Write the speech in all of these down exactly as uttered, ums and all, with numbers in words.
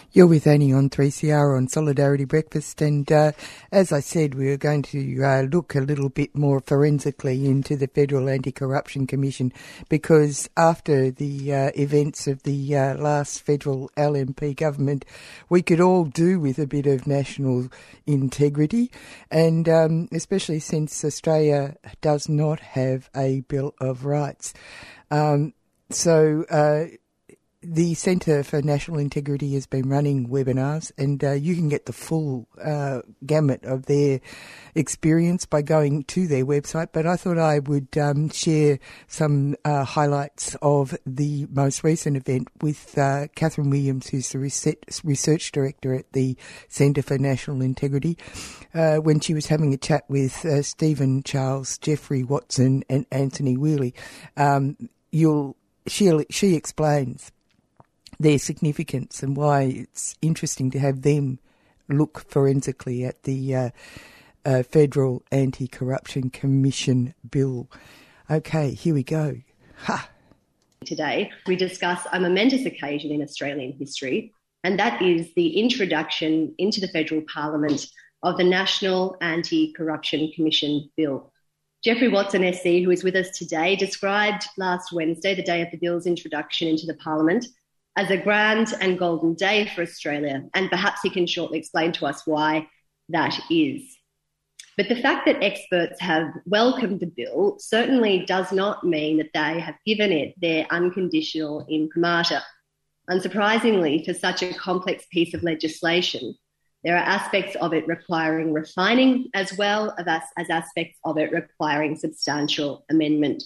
You're with Annie on three C R on Solidarity Breakfast, and uh, as I said, we were going to uh, look a little bit more forensically into the Federal Anti-Corruption Commission, because after the uh, events of the uh, last federal L N P government, we could all do with a bit of national integrity, and um, especially since Australia does not have a Bill of Rights. Um, so... Uh, The Centre for National Integrity has been running webinars, and uh, you can get the full uh, gamut of their experience by going to their website. But I thought I would um, share some uh, highlights of the most recent event with uh, Catherine Williams, who's the Research Director at the Centre for National Integrity, uh, when she was having a chat with uh, Stephen Charles, Geoffrey Watson and Anthony Whealy. Um, you'll, she, she explains their significance and why it's interesting to have them look forensically at the uh, uh, Federal Anti-Corruption Commission Bill. Okay, here we go. Ha! Today, we discuss a momentous occasion in Australian history, and that is the introduction into the Federal Parliament of the National Anti-Corruption Commission Bill. Geoffrey Watson S C, who is with us today, described last Wednesday, the day of the bill's introduction into the Parliament, as a grand and golden day for Australia, and perhaps he can shortly explain to us why that is. But the fact that experts have welcomed the bill certainly does not mean that they have given it their unconditional imprimatur. Unsurprisingly, for such a complex piece of legislation, there are aspects of it requiring refining as well as, as aspects of it requiring substantial amendment.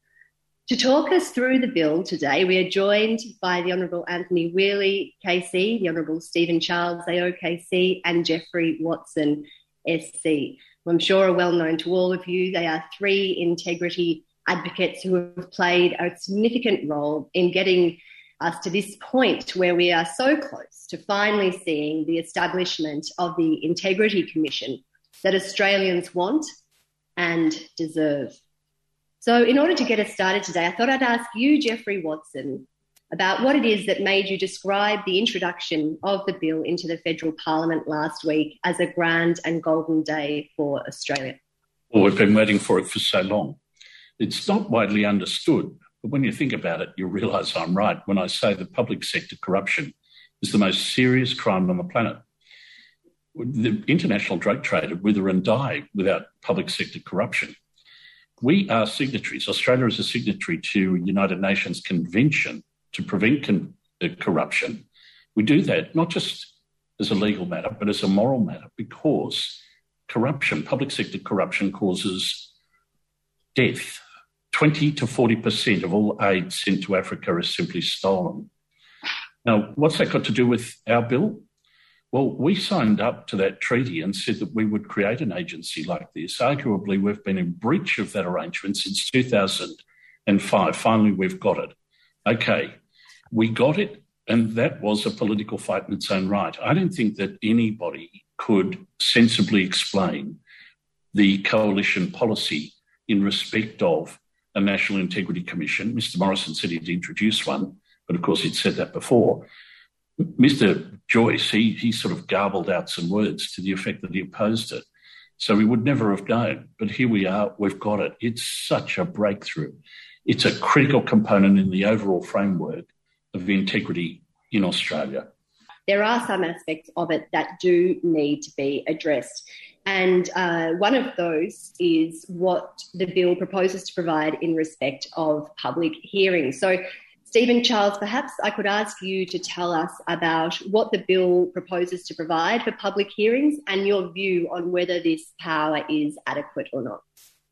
To talk us through the bill today, we are joined by the Honourable Anthony Whealy, K C, the Honourable Stephen Charles, A O K C, and Geoffrey Watson, S C, who I'm sure are well known to all of you. They are three integrity advocates who have played a significant role in getting us to this point where we are so close to finally seeing the establishment of the Integrity Commission that Australians want and deserve. So in order to get us started today, I thought I'd ask you, Geoffrey Watson, about what it is that made you describe the introduction of the bill into the Federal Parliament last week as a grand and golden day for Australia. Well, we've been waiting for it for so long. It's not widely understood, but when you think about it, you'll realise I'm right when I say that public sector corruption is the most serious crime on the planet. The international drug trade would wither and die without public sector corruption. We are signatories. Australia is a signatory to United Nations Convention to prevent con- uh, corruption. We do that not just as a legal matter, but as a moral matter, because corruption, public sector corruption, causes death. twenty to forty percent of all aid sent to Africa is simply stolen. Now, what's that got to do with our bill? Well, we signed up to that treaty and said that we would create an agency like this. Arguably, we've been in breach of that arrangement since two thousand five. Finally, we've got it. Okay, we got it, and that was a political fight in its own right. I don't think that anybody could sensibly explain the coalition policy in respect of a National Integrity Commission. Mister Morrison said he'd introduce one, but of course he'd said that before. Mister Joyce, he, he sort of garbled out some words to the effect that he opposed it. So we would never have known. But here we are, we've got it. It's such a breakthrough. It's a critical component in the overall framework of integrity in Australia. There are some aspects of it that do need to be addressed. And uh, one of those is what the bill proposes to provide in respect of public hearings. So, Stephen Charles, perhaps I could ask you to tell us about what the bill proposes to provide for public hearings and your view on whether this power is adequate or not.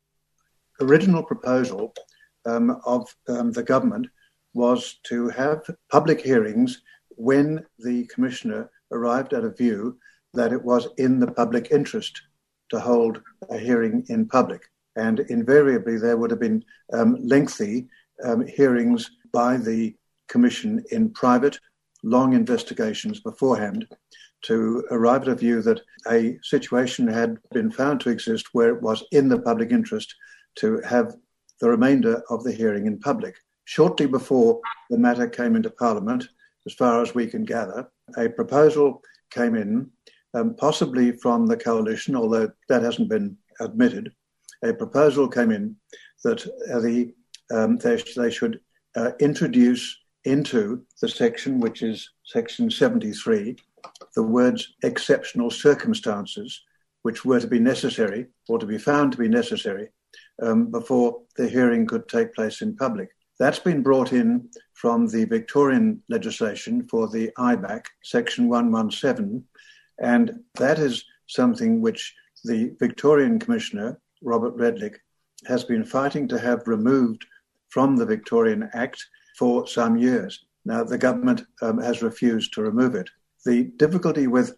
The original proposal um, of um, the government was to have public hearings when the Commissioner arrived at a view that it was in the public interest to hold a hearing in public. And invariably there would have been um, lengthy um, hearings by the Commission in private, long investigations beforehand to arrive at a view that a situation had been found to exist where it was in the public interest to have the remainder of the hearing in public. Shortly before the matter came into Parliament, as far as we can gather, a proposal came in, um, possibly from the coalition, although that hasn't been admitted. A proposal came in that uh, the um, they, they should uh, introduce into the section, which is section seventy-three, the words exceptional circumstances, which were to be necessary or to be found to be necessary um, before the hearing could take place in public. That's been brought in from the Victorian legislation for the I B A C, section one seventeen, and that is something which the Victorian Commissioner, Robert Redlich, has been fighting to have removed from the Victorian Act for some years. Now, the government um, has refused to remove it. The difficulty with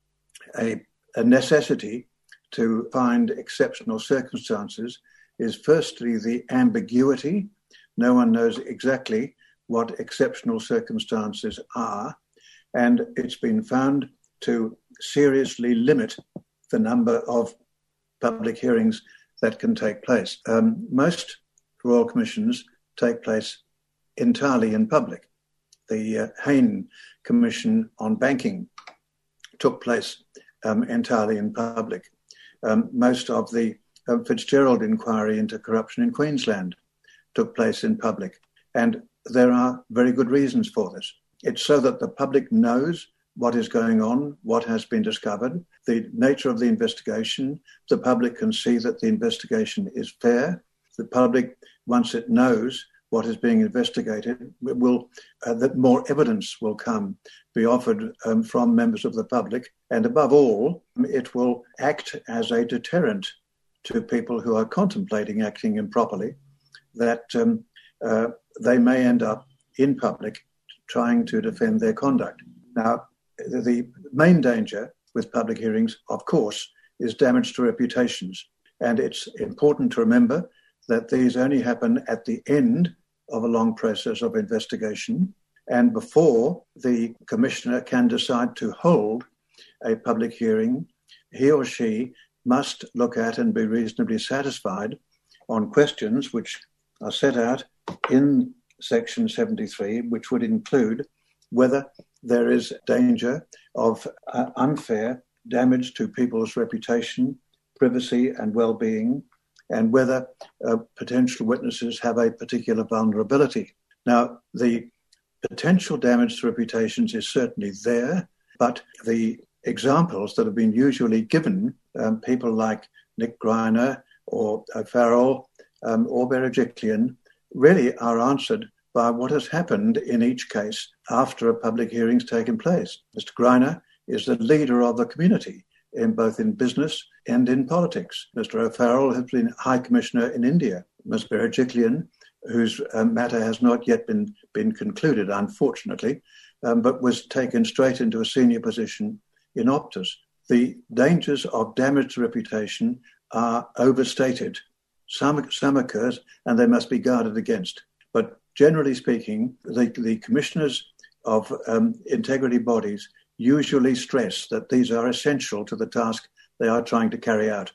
a, a necessity to find exceptional circumstances is firstly the ambiguity. No one knows exactly what exceptional circumstances are, and it's been found to seriously limit the number of public hearings that can take place. Um, most Royal Commissions take place entirely in public. The uh, Hayne Commission on Banking took place um, entirely in public. Um, most of the uh, Fitzgerald inquiry into corruption in Queensland took place in public. And there are very good reasons for this. It's so that the public knows what is going on, what has been discovered, the nature of the investigation. The public can see that the investigation is fair. The public, once it knows what is being investigated, will uh, that more evidence will come, be offered um, from members of the public. And above all, it will act as a deterrent to people who are contemplating acting improperly, that um, uh, they may end up in public trying to defend their conduct. Now, the main danger with public hearings, of course, is damage to reputations. And it's important to remember that these only happen at the end of a long process of investigation and before the Commissioner can decide to hold a public hearing. He or she must look at and be reasonably satisfied on questions which are set out in section seventy-three, which would include whether there is danger of uh, unfair damage to people's reputation, privacy and well-being, and whether uh, potential witnesses have a particular vulnerability. Now, the potential damage to reputations is certainly there, but the examples that have been usually given, um, people like Nick Greiner or O'Farrell um, or Berejiklian, really are answered by what has happened in each case after a public hearing's taken place. Mister Greiner is the leader of the community, in both in business and in politics. Mister O'Farrell has been High Commissioner in India. Miz Berejiklian, whose uh, matter has not yet been, been concluded, unfortunately, um, but was taken straight into a senior position in Optus. The dangers of damage to reputation are overstated. Some, some occurs and they must be guarded against. But generally speaking, the, the commissioners of um, integrity bodies usually stress that these are essential to the task they are trying to carry out.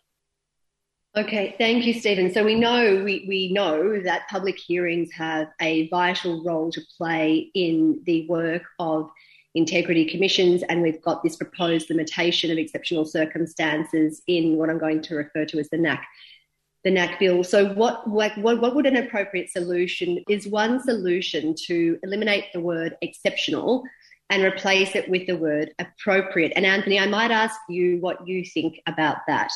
Okay, thank you, Stephen. So we know we, we know that public hearings have a vital role to play in the work of integrity commissions, and we've got this proposed limitation of exceptional circumstances in what I'm going to refer to as the N A C. The N A C bill. So what, what, what would an appropriate solution, is one solution to eliminate the word exceptional and replace it with the word appropriate? And Anthony, I might ask you what you think about that.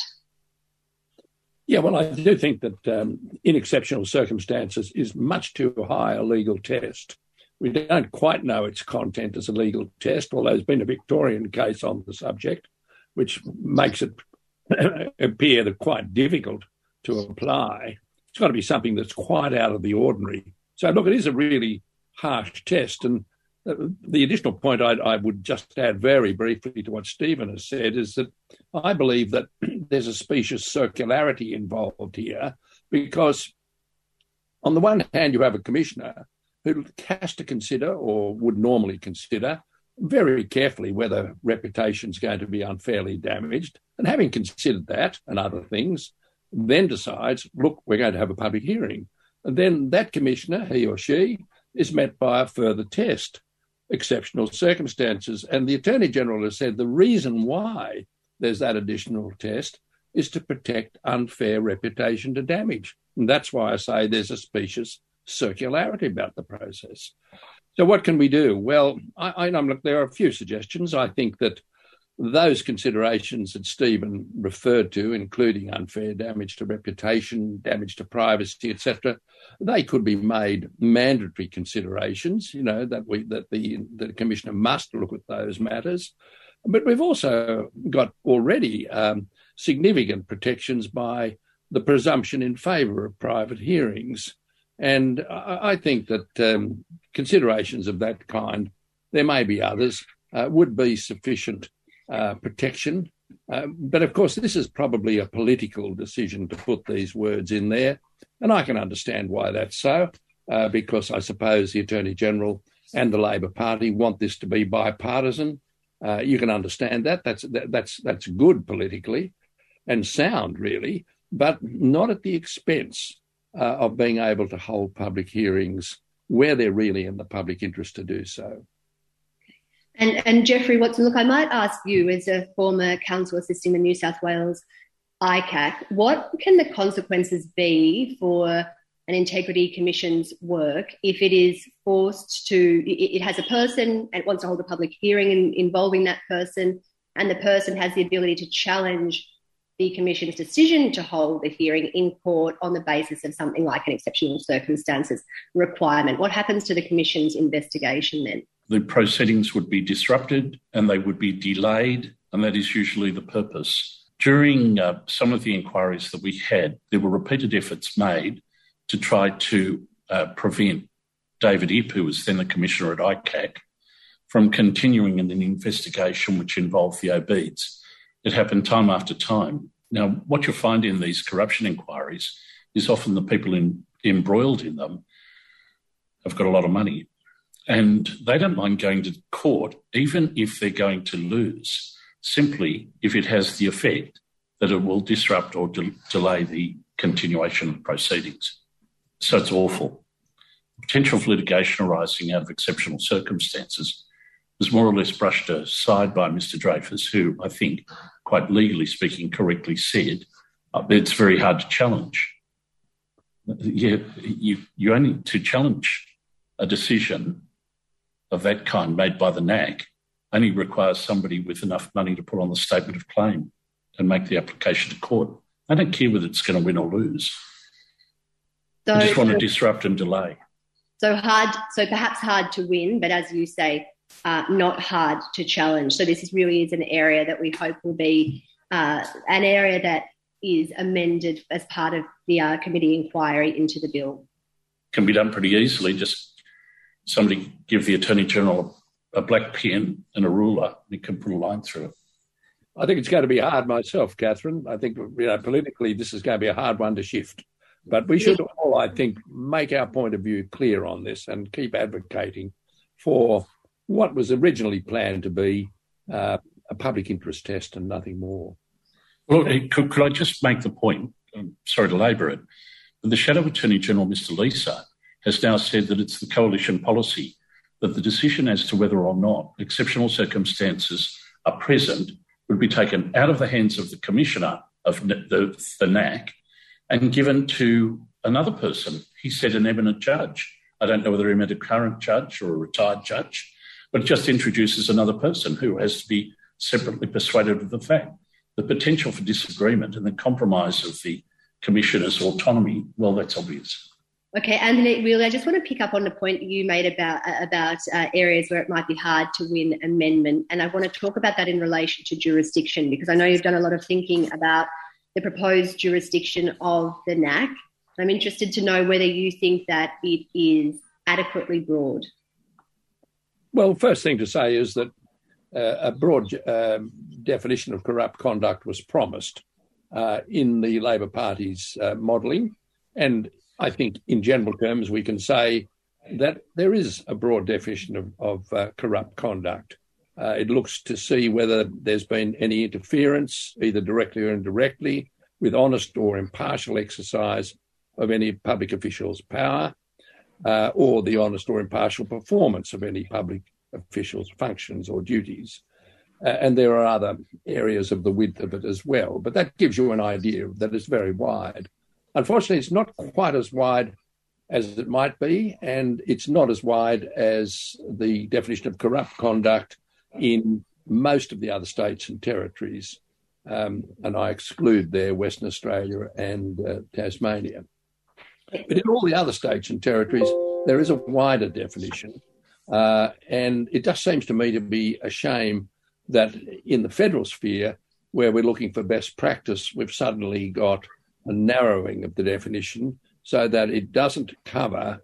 Yeah, well, I do think that um, in exceptional circumstances is much too high a legal test. We don't quite know its content as a legal test, although there's been a Victorian case on the subject, which makes it appear that quite difficult to apply. It's got to be something that's quite out of the ordinary. So, look, it is a really harsh test. And the additional point I'd, I would just add very briefly to what Stephen has said is that I believe that there's a specious circularity involved here, because on the one hand, you have a commissioner who has to consider, or would normally consider, very carefully whether reputation's going to be unfairly damaged. And having considered that and other things, then decides, look, we're going to have a public hearing. And then that commissioner, he or she, is met by a further test. exceptional circumstances. And the Attorney-General has said the reason why there's that additional test is to protect unfair reputation to damage. And that's why I say there's a specious circularity about the process. So what can we do? Well, I, I know, look, there are a few suggestions. I think that those considerations that Stephen referred to, including unfair damage to reputation, damage to privacy, et cetera, they could be made mandatory considerations, you know, that we that the, the Commissioner must look at those matters. But we've also got already um, significant protections by the presumption in favour of private hearings. And I, I think that um, considerations of that kind, there may be others, uh, would be sufficient Uh, protection. Uh, but of course, this is probably a political decision to put these words in there. And I can understand why that's so, uh, because I suppose the Attorney-General and the Labor Party want this to be bipartisan. Uh, you can understand that. That's, that, that's, that's good politically and sound, really, but not at the expense uh, of being able to hold public hearings where they're really in the public interest to do so. And, and Jeffrey Watson, look, I might ask you as a former counsel assisting the New South Wales I C A C, what can the consequences be for an Integrity Commission's work if it is forced to, it, it has a person and it wants to hold a public hearing in, involving that person, and the person has the ability to challenge the Commission's decision to hold the hearing in court on the basis of something like an exceptional circumstances requirement? What happens to the Commission's investigation then? The proceedings would be disrupted and they would be delayed, and that is usually the purpose. During uh, some of the inquiries that we had, there were repeated efforts made to try to uh, prevent David Ip, who was then the Commissioner at I C A C, from continuing in an investigation which involved the O B E D S. It happened time after time. Now, what you'll find in these corruption inquiries is often the people in, embroiled in them have got a lot of money. And they don't mind going to court, even if they're going to lose, simply if it has the effect that it will disrupt or de- delay the continuation of proceedings. So it's awful. The potential for litigation arising out of exceptional circumstances was more or less brushed aside by Mister Dreyfus, who I think, quite legally speaking, correctly said, uh, it's very hard to challenge. Yeah, you, you only to challenge a decision of that kind made by the N A C only requires somebody with enough money to put on the statement of claim and make the application to court. I don't care whether it's going to win or lose. So, I just want to disrupt and delay. So hard, so perhaps hard to win, but as you say, uh, not hard to challenge. So this is really is an area that we hope will be uh, an area that is amended as part of the uh, committee inquiry into the bill. Can be done pretty easily. Just somebody give the Attorney-General a black pen and a ruler, and he can put a line through it. I think it's going to be hard myself, Catherine. I think, you know, politically this is going to be a hard one to shift. But we should all, I think, make our point of view clear on this and keep advocating for what was originally planned to be uh, a public interest test and nothing more. Well, could, could I just make the point, I'm sorry to labour it, but the Shadow Attorney-General, Mister Lisa, has now said that it's the coalition policy that the decision as to whether or not exceptional circumstances are present would be taken out of the hands of the Commissioner of the, the N A C and given to another person. He said an eminent judge. I don't know whether he meant a current judge or a retired judge, but it just introduces another person who has to be separately persuaded of the fact. The potential for disagreement and the compromise of the Commissioner's autonomy, well, that's obvious. Okay, Anthony, really, I just want to pick up on the point you made about about uh, areas where it might be hard to win amendment, and I want to talk about that in relation to jurisdiction, because I know you've done a lot of thinking about the proposed jurisdiction of the N A C. I'm interested to know whether you think that it is adequately broad. Well, first thing to say is that uh, a broad uh, definition of corrupt conduct was promised uh, in the Labor Party's uh, modelling, and I think in general terms we can say that there is a broad definition of, of uh, corrupt conduct. Uh, it looks to see whether there's been any interference, either directly or indirectly, with honest or impartial exercise of any public official's power, uh, or the honest or impartial performance of any public officials' functions or duties. Uh, and there are other areas of the width of it as well. But that gives you an idea that it's very wide. Unfortunately, it's not quite as wide as it might be, and it's not as wide as the definition of corrupt conduct in most of the other states and territories. Um, and I exclude there Western Australia and uh, Tasmania. But in all the other states and territories, there is a wider definition. Uh, and it just seems to me to be a shame that in the federal sphere, where we're looking for best practice, we've suddenly got a narrowing of the definition so that it doesn't cover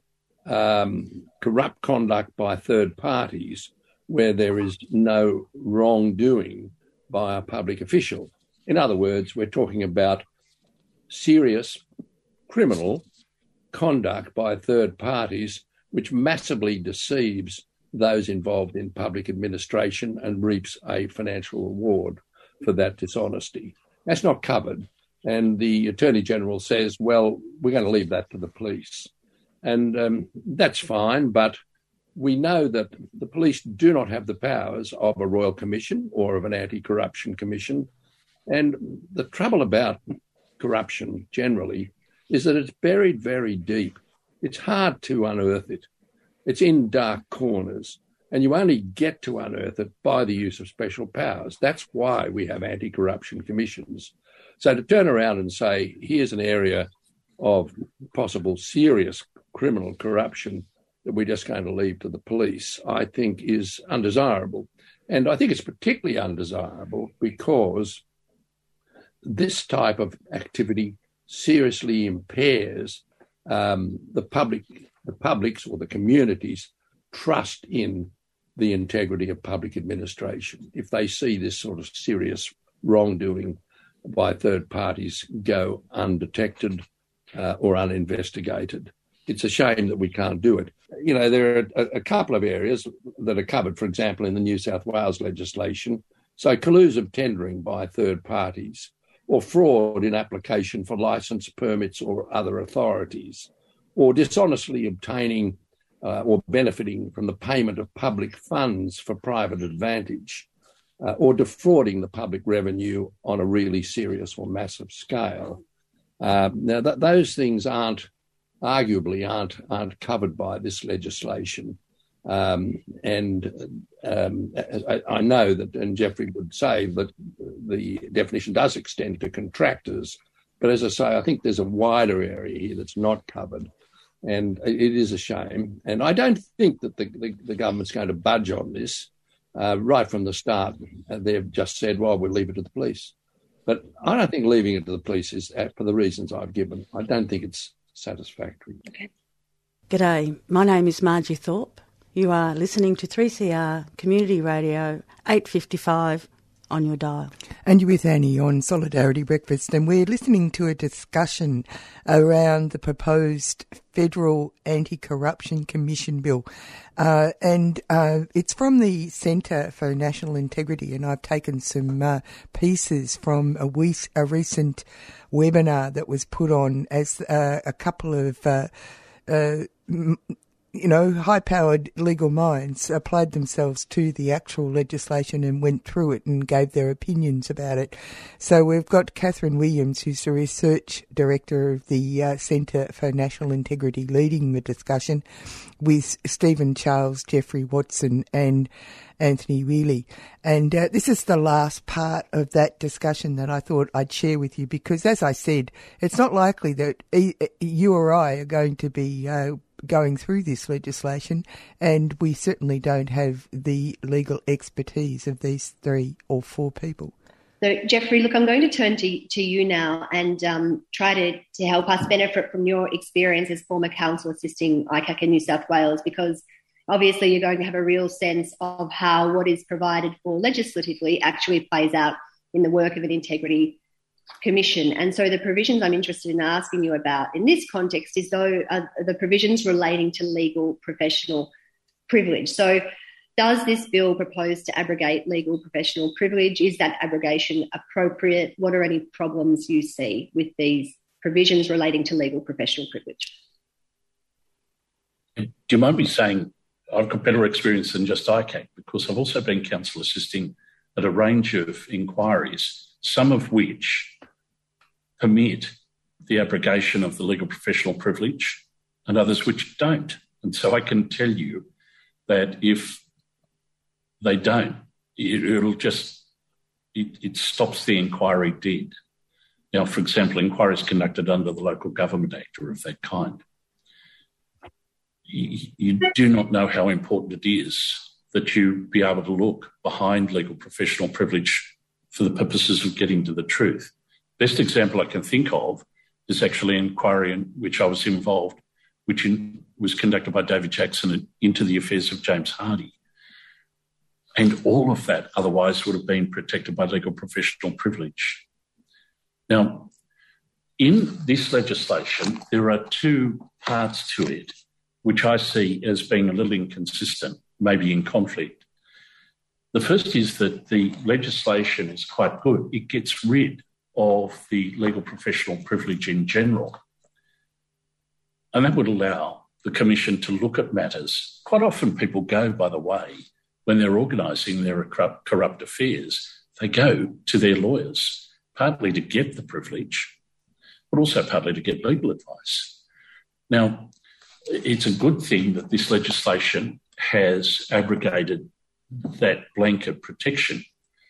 um, corrupt conduct by third parties where there is no wrongdoing by a public official. In other words, we're talking about serious criminal conduct by third parties which massively deceives those involved in public administration and reaps a financial reward for that dishonesty. That's not covered. And the Attorney General says, well, we're going to leave that to the police. And um, that's fine, but we know that the police do not have the powers of a Royal Commission or of an anti-corruption commission. And the trouble about corruption generally is that it's buried very deep. It's hard to unearth it. It's in dark corners, and you only get to unearth it by the use of special powers. That's why we have anti-corruption commissions. So to turn around and say, here's an area of possible serious criminal corruption that we're just going to leave to the police, I think is undesirable. And I think it's particularly undesirable because this type of activity seriously impairs um, the public, the public's or the community's trust in the integrity of public administration. If they see this sort of serious wrongdoing by third parties go undetected uh, or uninvestigated, it's a shame that we can't do it. You know, there are a, a couple of areas that are covered, for example, in the New South Wales legislation. So collusive tendering by third parties, or fraud in application for licence, permits or other authorities, or dishonestly obtaining uh, or benefiting from the payment of public funds for private advantage, uh, or defrauding the public revenue on a really serious or massive scale. Uh, now, th- those things aren't, arguably, aren't, aren't covered by this legislation. Um, and um, I, I know that, and Jeffrey would say that the definition does extend to contractors. But as I say, I think there's a wider area here that's not covered. And it is a shame. And I don't think that the, the, the government's going to budge on this. Uh, right from the start, they've just said, well, we'll leave it to the police. But I don't think leaving it to the police is, for the reasons I've given, I don't think it's satisfactory. Okay. G'day, my name is Margie Thorpe. You are listening to three C R Community Radio, eight fifty-five on your dial. And you're with Annie on Solidarity Breakfast, and we're listening to a discussion around the proposed Federal Anti-Corruption Commission Bill. Uh, and uh, it's from the Centre for National Integrity, and I've taken some uh, pieces from a, we- a recent webinar that was put on as uh, a couple of uh, uh, m- you know, high-powered legal minds applied themselves to the actual legislation and went through it and gave their opinions about it. So we've got Catherine Williams, who's the Research Director of the uh, Centre for National Integrity, leading the discussion, with Stephen Charles, Jeffrey Watson and Anthony Wheely. And uh, this is the last part of that discussion that I thought I'd share with you because, as I said, it's not likely that e- you or I are going to be uh, going through this legislation, and we certainly don't have the legal expertise of these three or four people. So, Jeffrey, look, I'm going to turn to, to you now and um, try to, to help us benefit from your experience as former counsel assisting I C A C in New South Wales, because obviously you're going to have a real sense of how what is provided for legislatively actually plays out in the work of an integrity commission. And so the provisions I'm interested in asking you about in this context is though uh, the provisions relating to legal professional privilege. So does this bill propose to abrogate legal professional privilege? Is that abrogation appropriate? What are any problems you see with these provisions relating to legal professional privilege? Do you mind me saying I've got better experience than just I C A C because I've also been counsel assisting at a range of inquiries, some of which permit the abrogation of the legal professional privilege and others which don't. And so I can tell you that if they don't, it, it'll just, it, it stops the inquiry dead. Now, for example, inquiries conducted under the Local Government Act or of that kind. You, you do not know how important it is that you be able to look behind legal professional privilege for the purposes of getting to the truth. Best example I can think of is actually an inquiry in which I was involved, which in, was conducted by David Jackson into the affairs of James Hardie. And all of that otherwise would have been protected by legal professional privilege. Now, in this legislation, there are two parts to it, which I see as being a little inconsistent, maybe in conflict. The first is that the legislation is quite good. It gets rid of the legal professional privilege in general. And that would allow the Commission to look at matters. Quite often people go, by the way, when they're organising their corrupt, corrupt affairs, they go to their lawyers, partly to get the privilege, but also partly to get legal advice. Now, it's a good thing that this legislation has abrogated that blanket protection.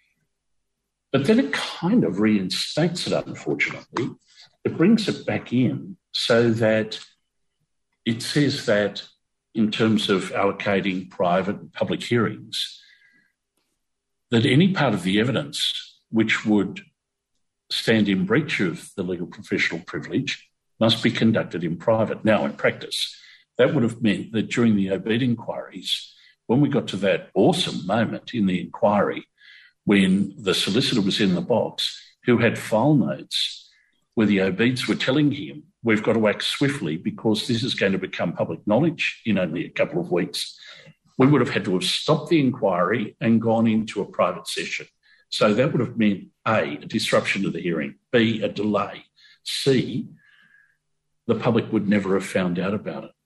But then it kind of reinstates it, unfortunately. It brings it back in so that it says that in terms of allocating private and public hearings, that any part of the evidence which would stand in breach of the legal professional privilege must be conducted in private. Now, in practice, that would have meant that during the Obeid inquiries, when we got to that awesome moment in the inquiry when the solicitor was in the box who had file notes where the Obeids were telling him, we've got to act swiftly because this is going to become public knowledge in only a couple of weeks, we would have had to have stopped the inquiry and gone into a private session. So that would have meant A, a disruption to the hearing, B, a delay, C, the public would never have found out about it.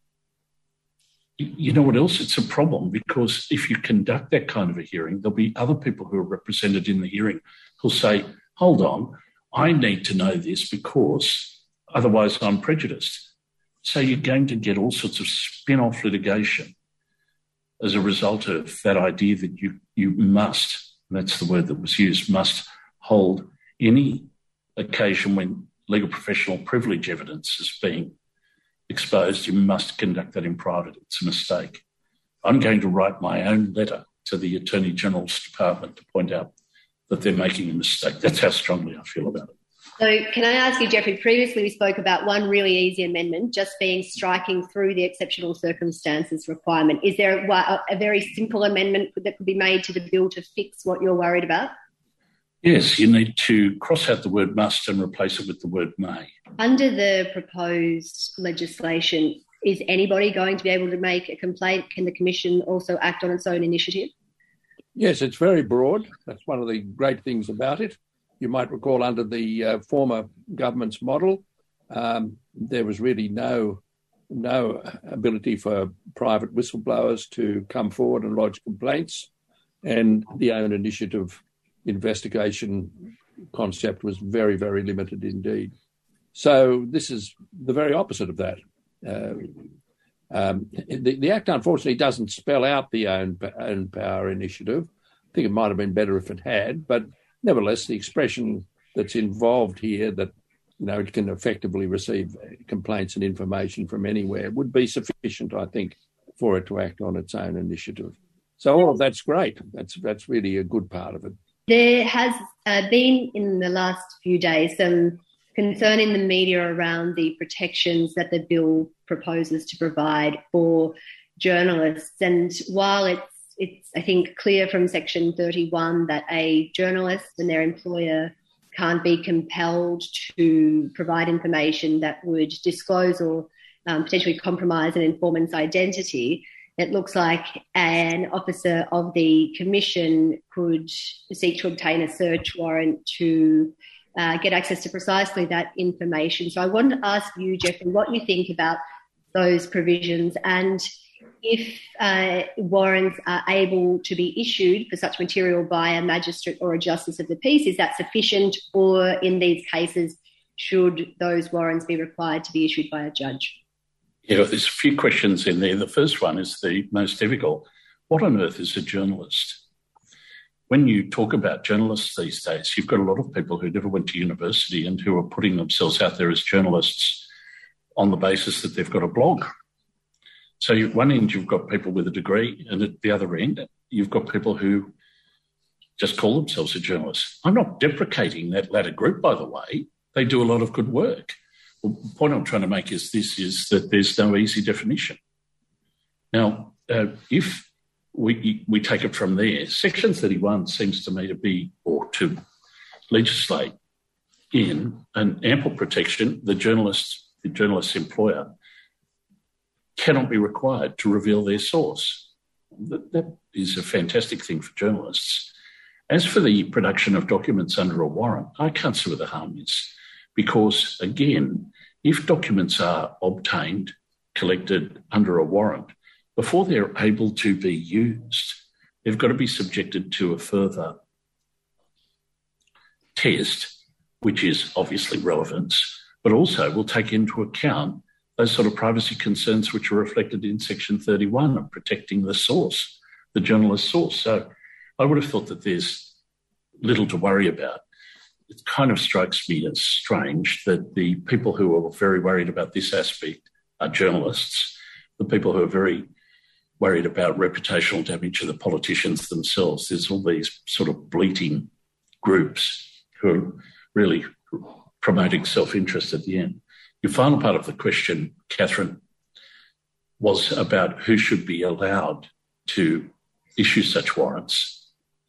You know what else? It's a problem because if you conduct that kind of a hearing, there'll be other people who are represented in the hearing who'll say, hold on, I need to know this because otherwise I'm prejudiced. So you're going to get all sorts of spin-off litigation as a result of that idea that you, you must, and that's the word that was used, must hold any occasion when legal professional privilege evidence is being exposed, you must conduct that in private. It's a mistake. I'm going to write my own letter to the Attorney General's Department to point out that they're making a mistake. That's how strongly I feel about it. So can I ask you, Jeffrey, previously we spoke about one really easy amendment, just being striking through the exceptional circumstances requirement. Is there a, a very simple amendment that could be made to the bill to fix what you're worried about? Yes, you need to cross out the word must and replace it with the word may. Under the proposed legislation, is anybody going to be able to make a complaint? Can the Commission also act on its own initiative? Yes, it's very broad. That's one of the great things about it. You might recall under the uh, former government's model, um, there was really no, no ability for private whistleblowers to come forward and lodge complaints, and the own initiative investigation concept was very, very limited indeed. So this is the very opposite of that. Uh, um, the, the Act, unfortunately, doesn't spell out the own, own power initiative. I think it might have been better if it had, but nevertheless, the expression that's involved here that, you know, it can effectively receive complaints and information from anywhere would be sufficient, I think, for it to act on its own initiative. So all of that's great. That's that's really a good part of it. There has uh, been in the last few days some concern in the media around the protections that the bill proposes to provide for journalists. And while it's, it's I think, clear from Section thirty-one that a journalist and their employer can't be compelled to provide information that would disclose or um, potentially compromise an informant's identity, it looks like an officer of the Commission could seek to obtain a search warrant to uh, get access to precisely that information. So I want to ask you, Jeffrey, what you think about those provisions, and if uh, warrants are able to be issued for such material by a magistrate or a justice of the peace, is that sufficient, or in these cases should those warrants be required to be issued by a judge? Yeah, there's a few questions in there. The first one is the most difficult. What on earth is a journalist? When you talk about journalists these days, you've got a lot of people who never went to university and who are putting themselves out there as journalists on the basis that they've got a blog. So at one end, you've got people with a degree, and at the other end, you've got people who just call themselves a journalist. I'm not deprecating that latter group, by the way. They do a lot of good work. Well, the point I'm trying to make is this, is that there's no easy definition. Now, uh, if we we take it from there, Section thirty-one seems to me to be, or to legislate in an ample protection. The journalist, the journalist's employer cannot be required to reveal their source. That, that is a fantastic thing for journalists. As for the production of documents under a warrant, I can't see what the harm is, because, again, if documents are obtained, collected under a warrant, before they're able to be used, they've got to be subjected to a further test, which is obviously relevance, but also will take into account those sort of privacy concerns which are reflected in Section thirty-one of protecting the source, the journalist's source. So I would have thought that there's little to worry about. It kind of strikes me as strange that the people who are very worried about this aspect are journalists. The people who are very worried about reputational damage are the politicians themselves. There's all these sort of bleating groups who are really promoting self-interest at the end. Your final part of the question, Catherine, was about who should be allowed to issue such warrants.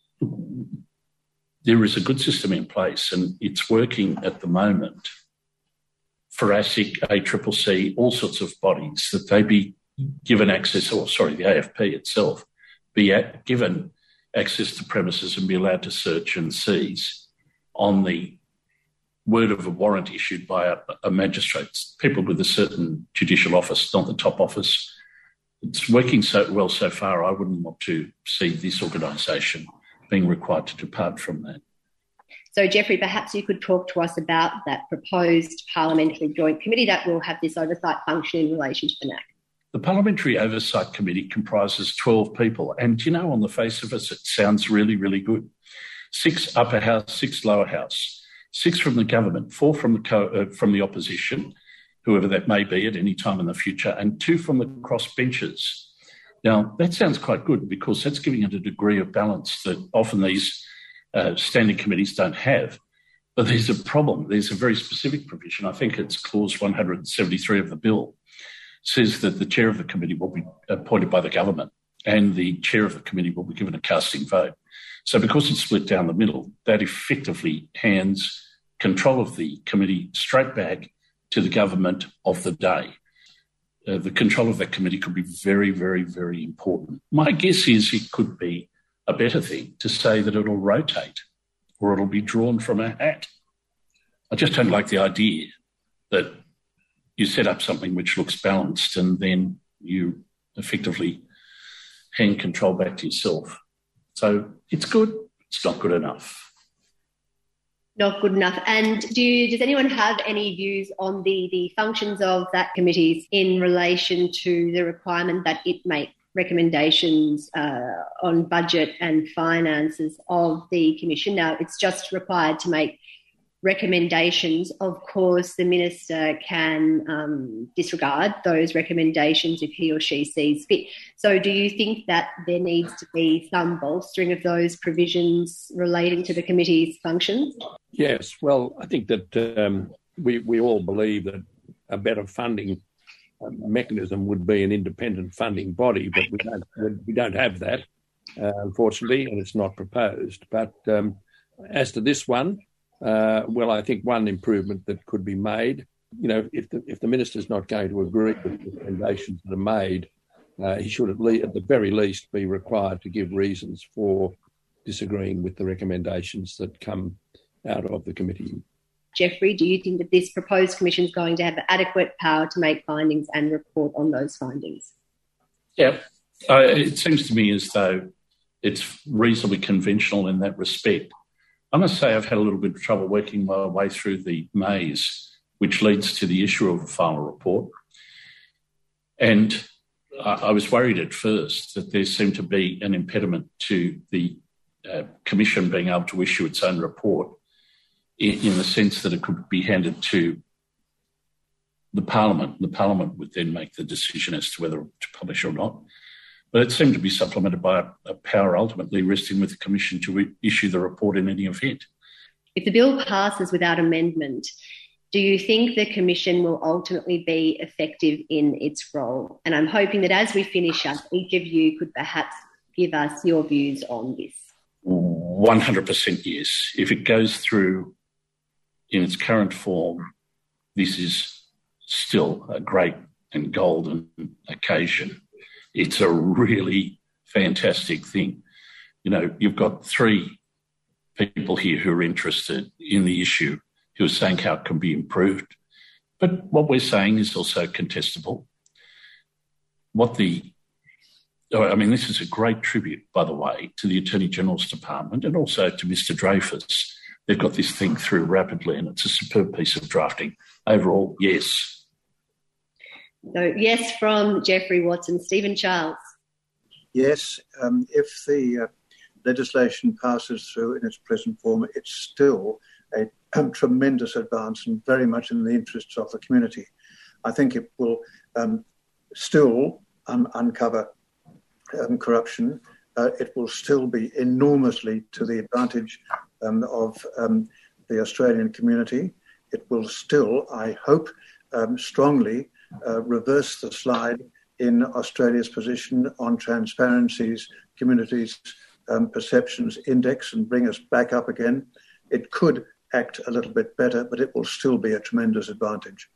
There is a good system in place, and it's working at the moment for ASIC, A C C C, all sorts of bodies, that they be given access, or sorry, the A F P itself, be at, given access to premises and be allowed to search and seize on the word of a warrant issued by a, a magistrate, people with a certain judicial office, not the top office. It's working so well so far, I wouldn't want to see this organisation being required to depart from that. So, Jeffrey, perhaps you could talk to us about that proposed Parliamentary Joint Committee that will have this oversight function in relation to the N A C. The Parliamentary Oversight Committee comprises twelve people, and, you know, on the face of it, it sounds really, really good. Six upper house, six lower house, six from the government, four from the co- uh, from the opposition, whoever that may be at any time in the future, and two from the crossbenchers. Now, that sounds quite good, because that's giving it a degree of balance that often these uh, standing committees don't have. But there's a problem. There's a very specific provision. I think it's clause one hundred seventy-three of the bill, says that the chair of the committee will be appointed by the government and the chair of the committee will be given a casting vote. So because it's split down the middle, that effectively hands control of the committee straight back to the government of the day. Uh, the control of that committee could be very, very, very important. My guess is it could be a better thing to say that it'll rotate or it'll be drawn from a hat. I just don't like the idea that you set up something which looks balanced and then you effectively hand control back to yourself. So it's good, it's not good enough. Not good enough. And do you, does anyone have any views on the, the functions of that committee in relation to the requirement that it make recommendations uh, on budget and finances of the Commission? Now, it's just required to make recommendations. Of course, the Minister can um, disregard those recommendations if he or she sees fit. So do you think that there needs to be some bolstering of those provisions relating to the committee's functions? Yes, well, I think that um, we, we all believe that a better funding mechanism would be an independent funding body, but we don't, we don't have that, uh, unfortunately, and it's not proposed. But um, as to this one, Uh, well, I think one improvement that could be made, you know, if the if the minister's not going to agree with the recommendations that are made, uh, he should at, le- at the very least be required to give reasons for disagreeing with the recommendations that come out of the committee. Jeffrey, do you think that this proposed commission is going to have adequate power to make findings and report on those findings? Yeah, uh, it seems to me as though it's reasonably conventional in that respect. I must say I've had a little bit of trouble working my way through the maze, which leads to the issue of a final report. And I, I was worried at first that there seemed to be an impediment to the uh, Commission being able to issue its own report in, in the sense that it could be handed to the Parliament. The Parliament would then make the decision as to whether to publish or not. But it seemed to be supplemented by a, a power ultimately resting with the Commission to re- issue the report in any event. If the bill passes without amendment, do you think the Commission will ultimately be effective in its role? And I'm hoping that as we finish up, each of you could perhaps give us your views on this. one hundred percent yes. If it goes through in its current form, this is still a great and golden occasion. It's a really fantastic thing. You know, you've got three people here who are interested in the issue, who are saying how it can be improved. But what we're saying is also contestable. What the, I mean, this is a great tribute, by the way, to the Attorney General's Department and also to Mister Dreyfus. They've got this thing through rapidly and it's a superb piece of drafting. Overall, yes. So, yes, from Jeffrey Watson. Stephen Charles. Yes, um, if the uh, legislation passes through in its present form, it's still a um, tremendous advance and very much in the interests of the community. I think it will um, still un- uncover um, corruption. Uh, it will still be enormously to the advantage um, of um, the Australian community. It will still, I hope, um, strongly Uh, reverse the slide in Australia's position on Transparency's Communities um, Perceptions Index and bring us back up again. It could act a little bit better, but it will still be a tremendous advantage.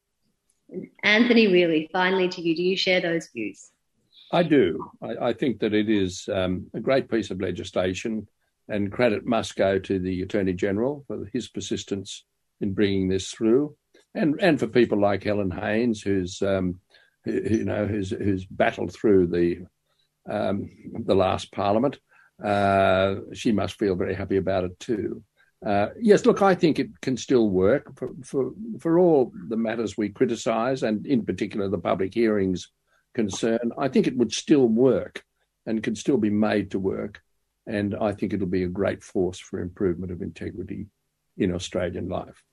Anthony Whealy, finally to you. Do you share those views? I do. I, I think that it is um, a great piece of legislation, and credit must go to the Attorney General for his persistence in bringing this through. And and for people like Helen Haines, who's um, who, you know who's who's battled through the um, the last Parliament, uh, she must feel very happy about it too. Uh, yes, look, I think it can still work for for for all the matters we criticise, and in particular the public hearings concern. I think it would still work, and can still be made to work, and I think it'll be a great force for improvement of integrity in Australian life.